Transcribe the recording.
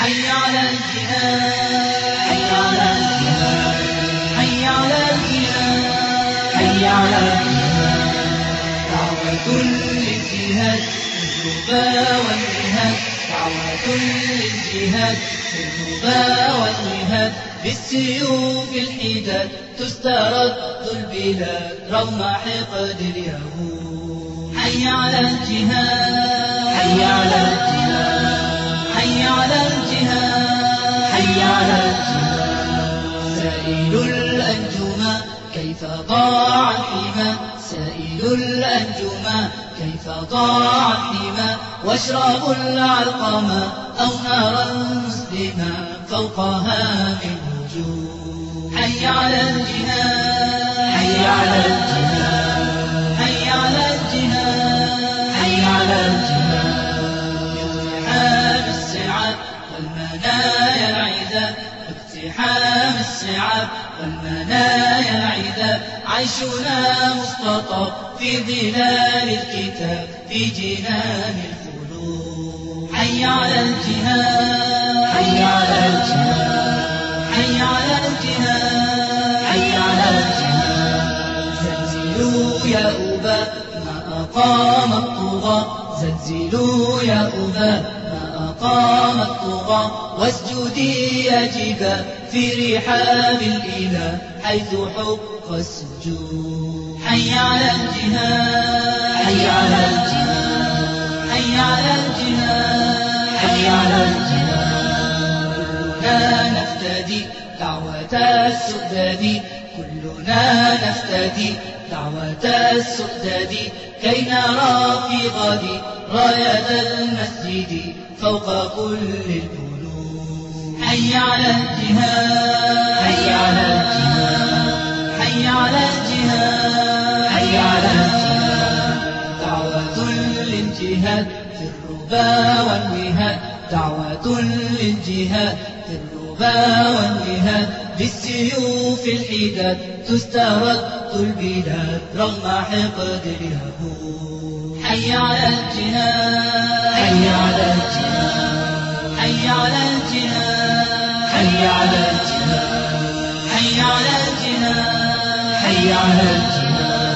حي على الجهاد، حي على الجهاد، حي على الجهاد، حي على الجهاد. دعوة للجهاد في الربا والجهاد، دعوة للجهاد في الربا والجهاد. بالسيوف الحداد تسترد البلاد رغم حقد اليهود. حي على الجهاد، حي على الجهاد، حي على الجهاد، حي على الجهاد. سائل الأنجما كيف ضاع الحمى، سائل الأنجما كيف ضاع الحمى. واشربوا العلقما أو نارا مسلما فوقها من وجوه. حي على الجهاد، حي على الجهاد، حي على الجهاد، حي على الجهاد. باقتحام الصعاب والمنايا العذاب، باقتحام الصعاب والمنايا العذاب. عيشنا مختطف في ظلال الكتاب في جنان الخلود. حي على الجهاد، حي على الجهاد، حي على الجهاد، حي على الجهاد. زلزلوا يا أبا ما أقام الطغى، زلزلوا يا أبا ما أقام الطغى. واسجدي يا جبال في رحاب الإله حيث حق السجود. حي على الجهاد، حي على الجهاد، حي على الجهاد، حي على الجهاد. كلنا نفتدي دعوة السؤدد، كلنا نفتدي دعوة السؤدد. كي نرى في غد راية المسجد فوق كل البلود. حي على الجهاد، حي على الجهاد، حي على الجهاد، حي على الجهاد. دعوة للجهاد في الربا والوهاد، دعوة للجهاد في الربا والوهاد. بالسيوف الحداد تسترد البلاد رغم حقد اليهود. حي على الجهاد، حي على الجهاد، حي على الجهاد، حي على الجهاد، حي على الجهاد، حي على الجهاد.